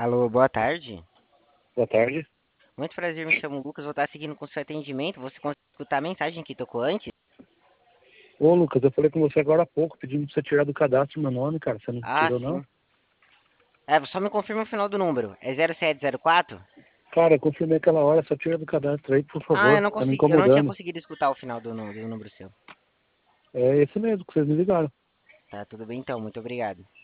Alô, boa tarde. Boa tarde. Muito prazer, me chamo Lucas, vou estar seguindo com seu atendimento. Você conseguiu escutar a mensagem que tocou antes? Ô, Lucas, eu falei com você agora há pouco, pedindo pra você tirar do cadastro meu nome, cara. Você não Ah, tirou, não? sim. Só me confirma o final do número. É 0704? Cara, eu confirmei aquela hora, só tira do cadastro aí, por Ah, eu favor. não Tá me consegui, eu não tinha incomodando. conseguido escutar o final do número seu. É esse mesmo que vocês me ligaram. Tá, tudo bem então, muito obrigado.